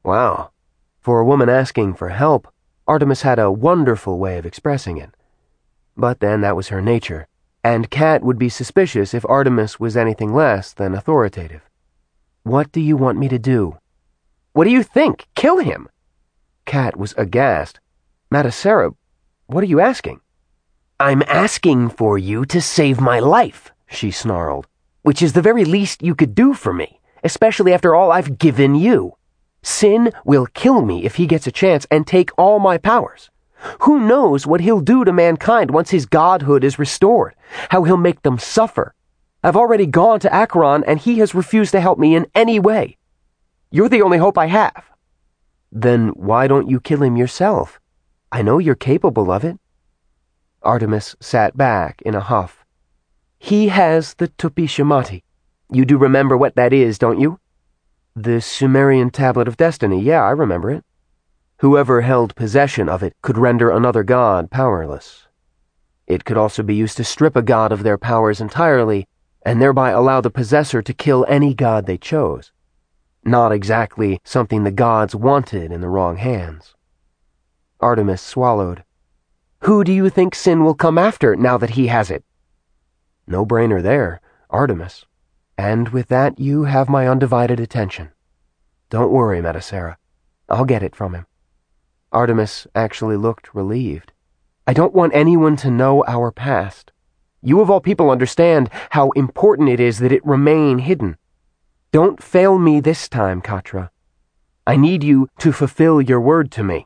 Wow. For a woman asking for help, Artemis had a wonderful way of expressing it. But then that was her nature, and Kat would be suspicious if Artemis was anything less than authoritative. What do you want me to do? What do you think? Kill him? Kat was aghast. Madasera, what are you asking? I'm asking for you to save my life, she snarled, which is the very least you could do for me, especially after all I've given you. Sin will kill me if he gets a chance and take all my powers. Who knows what he'll do to mankind once his godhood is restored, how he'll make them suffer. I've already gone to Acheron and he has refused to help me in any way. You're the only hope I have. Then why don't you kill him yourself? I know you're capable of it. Artemis sat back in a huff. He has the Tupi-Shamati. You do remember what that is, don't you? The Sumerian Tablet of Destiny, yeah, I remember it. Whoever held possession of it could render another god powerless. It could also be used to strip a god of their powers entirely, and thereby allow the possessor to kill any god they chose. Not exactly something the gods wanted in the wrong hands. Artemis swallowed. Who do you think Sin will come after now that he has it? No-brainer there, Artemis. And with that, you have my undivided attention. Don't worry, Madasera. I'll get it from him. Artemis actually looked relieved. I don't want anyone to know our past. You of all people understand how important it is that it remain hidden. Don't fail me this time, Katra. I need you to fulfill your word to me.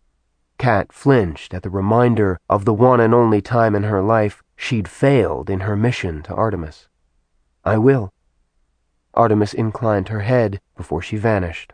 Kat flinched at the reminder of the one and only time in her life she'd failed in her mission to Artemis. I will. Artemis inclined her head before she vanished.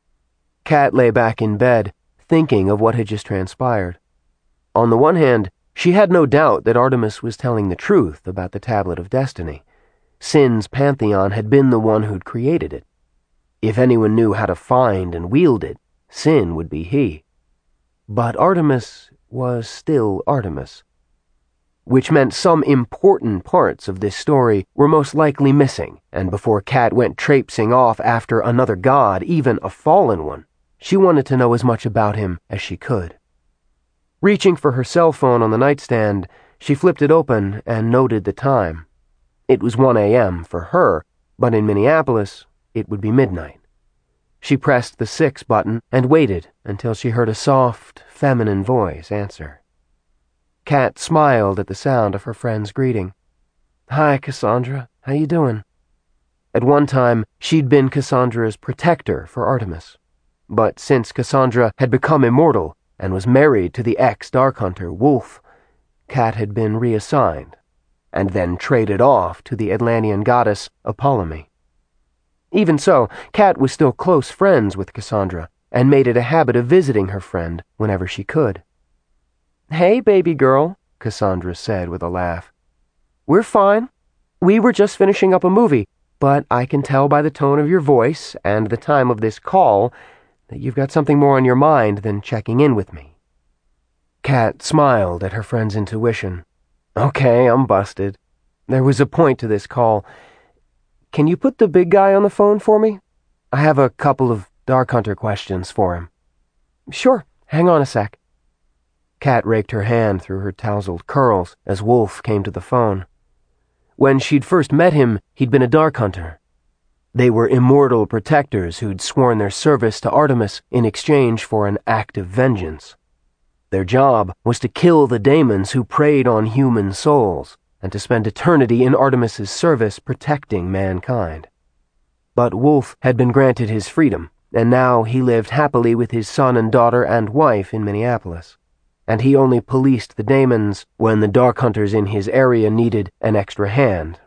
Kat lay back in bed, thinking of what had just transpired. On the one hand, she had no doubt that Artemis was telling the truth about the Tablet of Destiny. Sin's pantheon had been the one who'd created it. If anyone knew how to find and wield it, Sin would be he. But Artemis was still Artemis, which meant some important parts of this story were most likely missing, and before Kat went traipsing off after another god, even a fallen one, she wanted to know as much about him as she could. Reaching for her cell phone on the nightstand, she flipped it open and noted the time. It was 1 a.m. for her, but in Minneapolis, it would be midnight. She pressed the 6 button and waited until she heard a soft, feminine voice answer. Kat smiled at the sound of her friend's greeting. Hi, Cassandra. How you doing? At one time, she'd been Cassandra's protector for Artemis. But since Cassandra had become immortal and was married to the ex-Dark Hunter, Wolf, Kat had been reassigned, and then traded off to the Atlantean goddess Apollumi. Even so, Kat was still close friends with Cassandra, and made it a habit of visiting her friend whenever she could. Hey, baby girl, Cassandra said with a laugh. We're fine. We were just finishing up a movie, but I can tell by the tone of your voice and the time of this call that you've got something more on your mind than checking in with me. Kat smiled at her friend's intuition. Okay, I'm busted. There was a point to this call. Can you put the big guy on the phone for me? I have a couple of Dark Hunter questions for him. Sure, hang on a sec. Kat raked her hand through her tousled curls as Wolf came to the phone. When she'd first met him, he'd been a Dark Hunter. They were immortal protectors who'd sworn their service to Artemis in exchange for an act of vengeance. Their job was to kill the daemons who preyed on human souls, and to spend eternity in Artemis's service protecting mankind. But Wolf had been granted his freedom, and now he lived happily with his son and daughter and wife in Minneapolis. And he only policed the daemons when the Dark Hunters in his area needed an extra hand